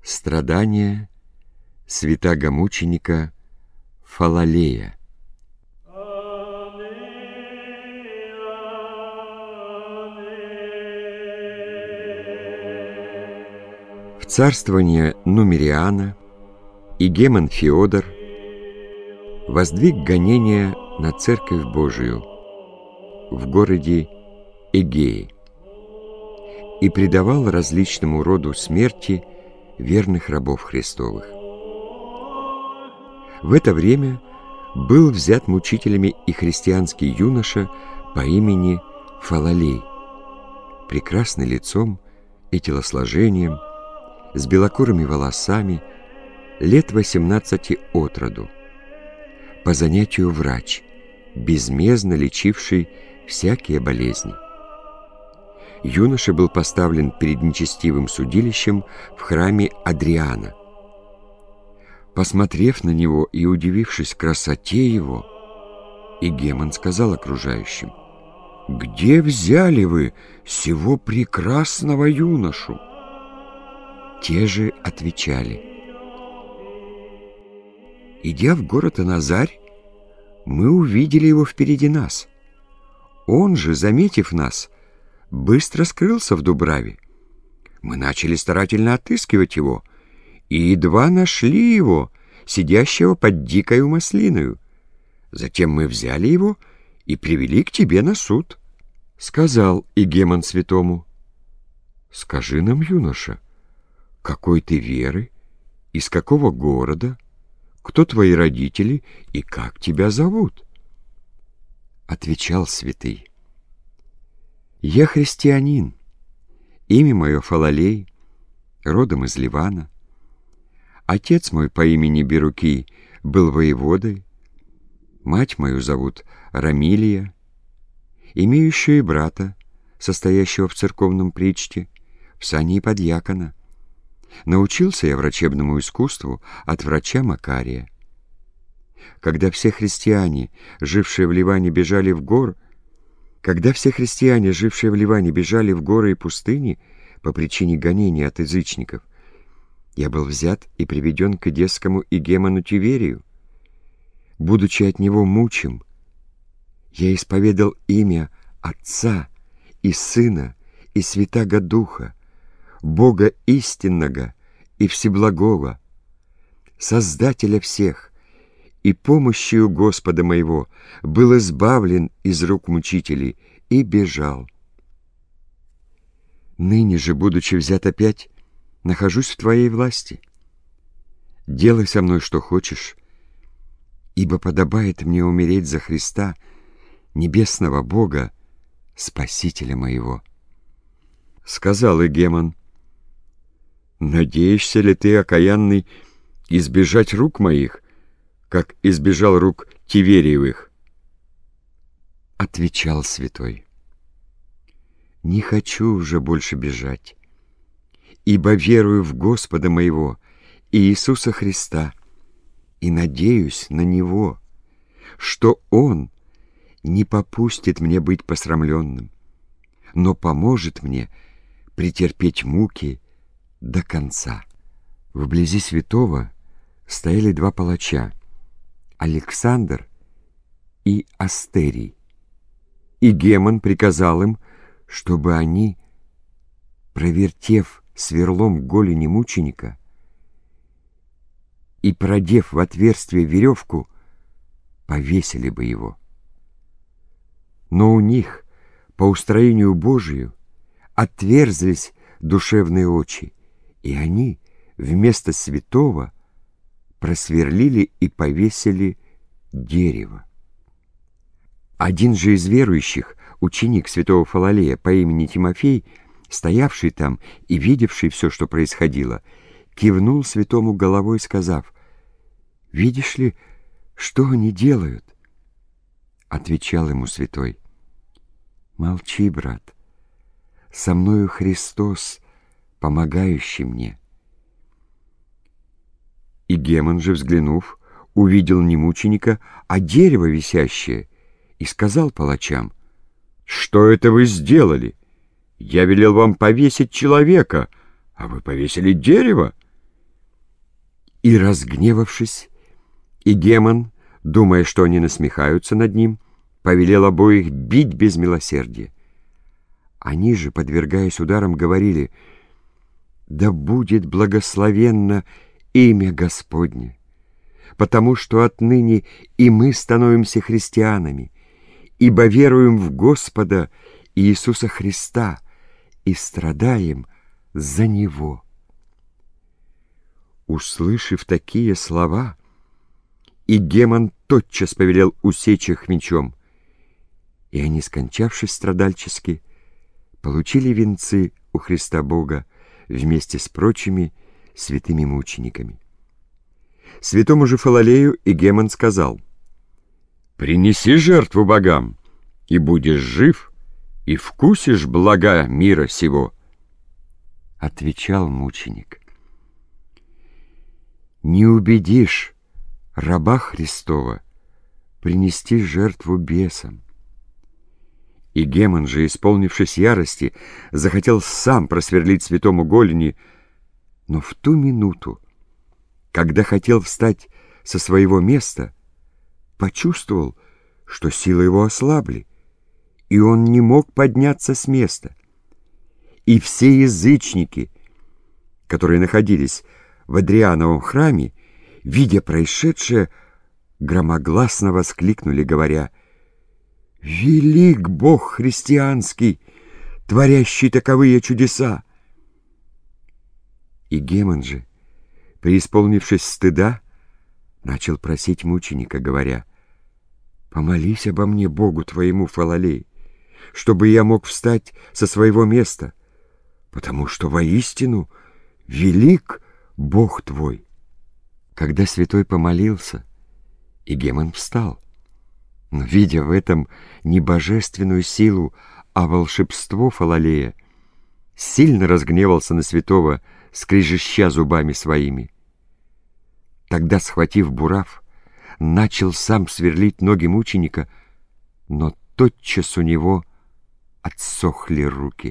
Страдания святаго-мученика Фалалея. В царствование Нумериана игумен Феодор воздвиг гонения на Церковь Божию в городе Эгее и предавал различному роду смерти верных рабов Христовых. В это время был взят мучителями и христианский юноша по имени Фалалей, прекрасный лицом и телосложением, с белокурыми волосами, лет 18 от роду, по занятию врач, безмездно лечивший всякие болезни. Юноша был поставлен перед нечестивым судилищем в храме Адриана. Посмотрев на него и удивившись красоте его, игумен сказал окружающим: «Где взяли вы сего прекрасного юношу?» Те же отвечали: «Идя в город Аназарь, мы увидели его впереди нас. Он же, заметив нас, быстро скрылся в дубраве. Мы начали старательно отыскивать его, и едва нашли его, сидящего под дикою маслиною. Затем мы взяли его и привели к тебе на суд». Сказал игумен святому: «Скажи нам, юноша, какой ты веры, из какого города, кто твои родители и как тебя зовут?» Отвечал святый: «Я христианин, имя мое Фалалей, родом из Ливана. Отец мой по имени Берукий был воеводой, мать мою зовут Рамилия, имею еще и брата, состоящего в церковном причте, в сане подьякона. Научился я врачебному искусству от врача Макария. Когда все христиане, жившие в Ливане, бежали в горы и пустыни по причине гонений от язычников, я был взят и приведен к эдесскому игумену Тиверию. Будучи от него мучим, я исповедал имя Отца и Сына и Святаго Духа, Бога истинного и всеблагого, Создателя всех, и помощью Господа моего был избавлен из рук мучителей и бежал. Ныне же, будучи взят опять, нахожусь в твоей власти. Делай со мной, что хочешь, ибо подобает мне умереть за Христа, небесного Бога, Спасителя моего». Сказал игумен: «Надеешься ли ты, окаянный, избежать рук моих, как избежал рук Тивериевых?» Отвечал святой: «Не хочу уже больше бежать, ибо верую в Господа моего Иисуса Христа и надеюсь на Него, что Он не попустит мне быть посрамленным, но поможет мне претерпеть муки до конца». Вблизи святого стояли два палача, Александр и Астерий. Игумен приказал им, чтобы они, провертев сверлом голени мученика и продев в отверстие веревку, повесили бы его. Но у них, по устроению Божию, отверзлись душевные очи, и они вместо святого просверлили и повесили дерево. Один же из верующих, ученик святого Фалалея по имени Тимофей, стоявший там и видевший все, что происходило, кивнул святому головой, сказав: «Видишь ли, что они делают?» Отвечал ему святой: «Молчи, брат, со мною Христос, помогающий мне». Игумен же, взглянув, увидел не мученика, а дерево висящее, и сказал палачам: «Что это вы сделали? Я велел вам повесить человека, а вы повесили дерево. И, разгневавшись, Игемон, думая, что они насмехаются над ним, повелел обоих бить без милосердия. Они же, подвергаясь ударам, говорили: «Да будет благословенно имя Господне, потому что отныне и мы становимся христианами, ибо веруем в Господа Иисуса Христа и страдаем за Него». Услышав такие слова, Игемон тотчас повелел усечь их мечом, и они, скончавшись страдальчески, получили венцы у Христа Бога вместе с прочими святыми мучениками. Святому же Фалалею Игемон сказал: «Принеси жертву богам, и будешь жив, и вкусишь блага мира сего». Отвечал мученик: «Не убедишь раба Христова принести жертву бесам». Игемон же, исполнившись ярости, захотел сам просверлить святому голени, но в ту минуту, когда хотел встать со своего места, почувствовал, что силы его ослабли, и он не мог подняться с места. И все язычники, которые находились в Адриановом храме, видя происшедшее, громогласно воскликнули, говоря: «Велик Бог христианский, творящий таковые чудеса!» Игемон же, преисполнившись стыда, начал просить мученика, говоря: «Помолись обо мне Богу твоему, Фалалей, чтобы я мог встать со своего места, потому что воистину велик Бог твой». Когда святой помолился, Игемон встал, но, видя в этом не божественную силу, а волшебство Фалалея, сильно разгневался на святого, скрежеща зубами своими. Тогда, схватив бурав, начал сам сверлить ноги мученика, но тотчас у него отсохли руки.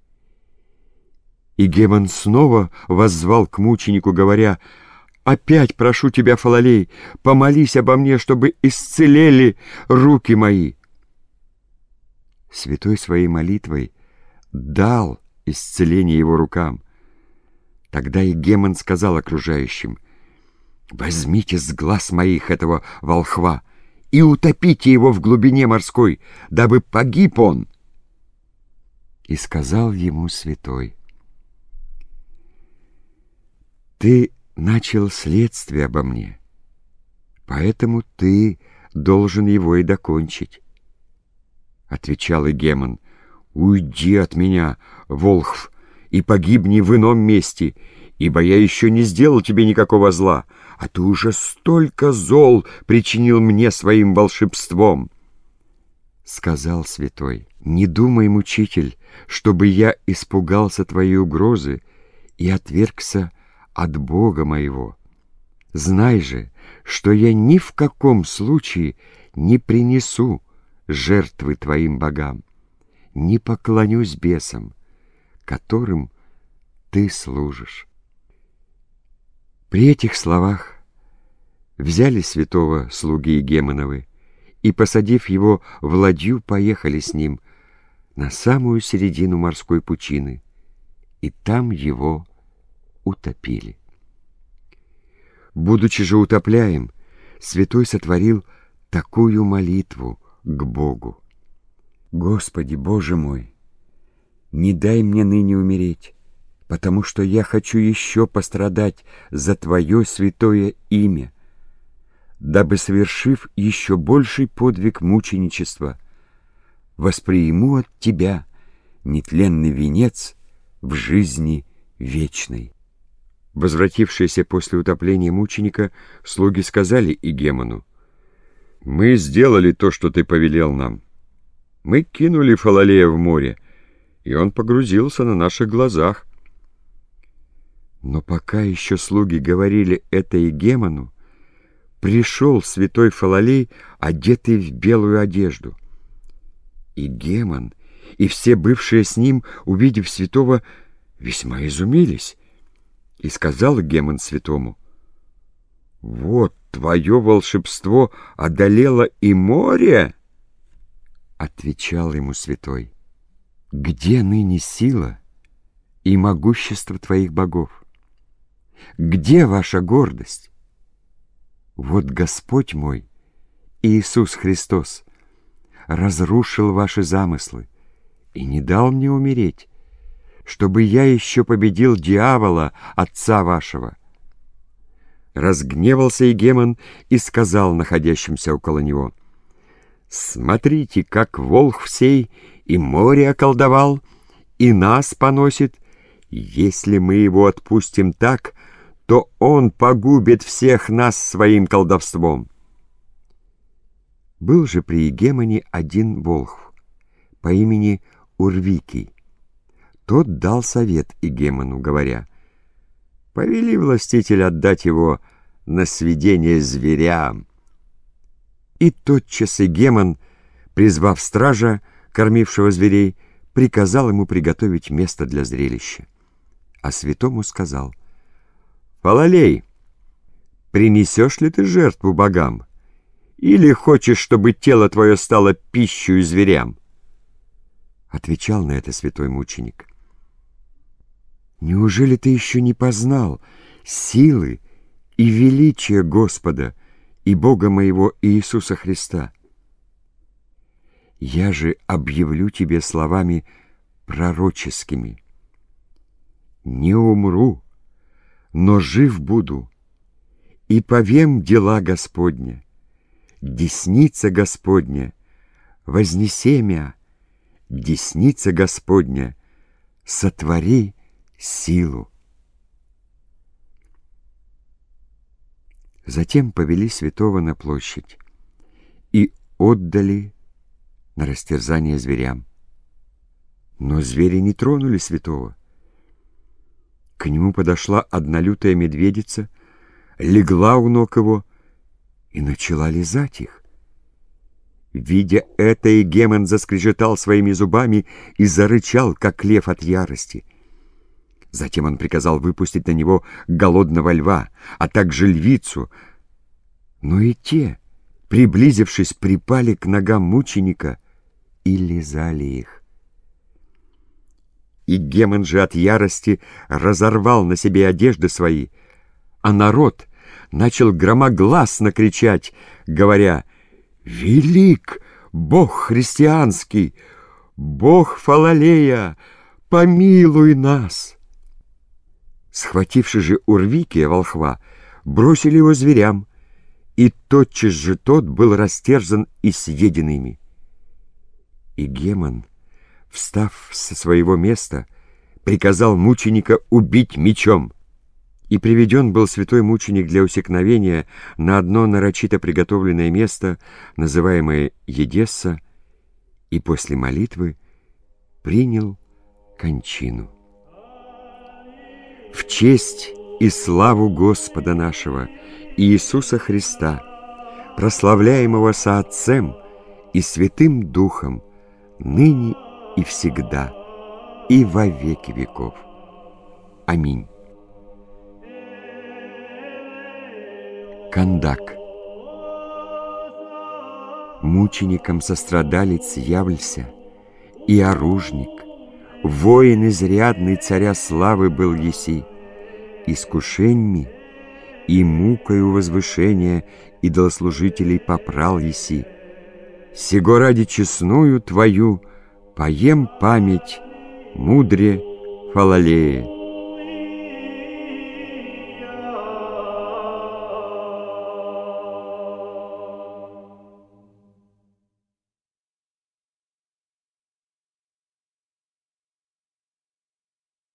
Игемон снова воззвал к мученику, говоря: «Опять прошу тебя, Фалалей, помолись обо мне, чтобы исцелели руки мои». Святой своей молитвой дал исцеление его рукам. Тогда Игемон сказал окружающим: «Возьмите с глаз моих этого волхва и утопите его в глубине морской, дабы погиб он». И сказал ему святой: «Ты начал следствие обо мне, поэтому ты должен его и докончить». Отвечал Игемон: «Уйди от меня, волхв, и погибни в ином месте, ибо я еще не сделал тебе никакого зла, а ты уже столько зол причинил мне своим волшебством». Сказал святой: «Не думай, мучитель, чтобы я испугался твоей угрозы и отвергся от Бога моего. Знай же, что я ни в каком случае не принесу жертвы твоим богам, не поклонюсь бесам, которым ты служишь». При этих словах взяли святого слуги Игемоновы и, посадив его в ладью, поехали с ним на самую середину морской пучины, и там его утопили. Будучи же утопляем, святой сотворил такую молитву к Богу: «Господи, Боже мой, не дай мне ныне умереть, потому что я хочу еще пострадать за Твое святое имя, дабы, совершив еще больший подвиг мученичества, восприму от Тебя нетленный венец в жизни вечной». Возвратившиеся после утопления мученика, слуги сказали Игемону: «Мы сделали то, что ты повелел нам. Мы кинули Фалалея в море, и он погрузился на наших глазах». Но пока еще слуги говорили это Игемону, пришел святой Фалалей, одетый в белую одежду. Игемон и все бывшие с ним, увидев святого, весьма изумились. И сказал Игемон святому: Вот твое волшебство одолело и море, — отвечал ему святой. Где ныне сила и могущество твоих богов? Где ваша гордость? Вот Господь мой, Иисус Христос, разрушил ваши замыслы и не дал мне умереть, чтобы я еще победил дьявола, отца вашего. Разгневался Игемон и сказал находящимся около него: смотрите, как волхв сей и море околдовал, и нас поносит. Если мы его отпустим так, то он погубит всех нас своим колдовством. Был же при Игемоне один волхв по имени Урвикий. Тот дал совет Игемону, говоря: повели, властитель, отдать его на сведение зверям. И тотчас Игемон, призвав стража, кормившего зверей, приказал ему приготовить место для зрелища. А святому сказал: Фалалей, принесешь ли ты жертву богам, или хочешь, чтобы тело твое стало пищей зверям? Отвечал на это святой мученик: неужели ты еще не познал силы и величия Господа и Бога моего Иисуса Христа? Я же объявлю тебе словами пророческими: не умру, но жив буду, и повем дела Господня. Десница Господня вознесе мя, десница Господня сотвори силу. Затем повели святого на площадь и отдали на растерзание зверям. Но звери не тронули святого. К нему подошла одна лютая медведица, легла у ног его и начала лизать их. Видя это, Игемон заскрежетал своими зубами и зарычал, как лев от ярости. Затем он приказал выпустить на него голодного льва, а также львицу. Но и те, приблизившись, припали к ногам мученика и лизали их. Игемон же от ярости разорвал на себе одежды свои, а народ начал громогласно кричать, говоря: «Велик Бог христианский, Бог Фалалея, помилуй нас!» Схвативши же Урвикия, волхва, бросили его зверям, и тотчас же тот был растерзан и съеден ими. Игемон, встав со своего места, приказал мученика убить мечом. И приведен был святой мученик для усекновения на одно нарочито приготовленное место, называемое Едесса, и после молитвы принял кончину. В честь и славу Господа нашего Иисуса Христа, прославляемого со Отцем и Святым Духом, ныне и всегда, и во веки веков. Аминь. Кандак. Мучеником сострадалец явлься, и оружник, воин изрядный царя славы был еси, искушеньми и мукою возвышения идолослужителей попрал еси. Сего ради честную твою поем память мудре Фалалея.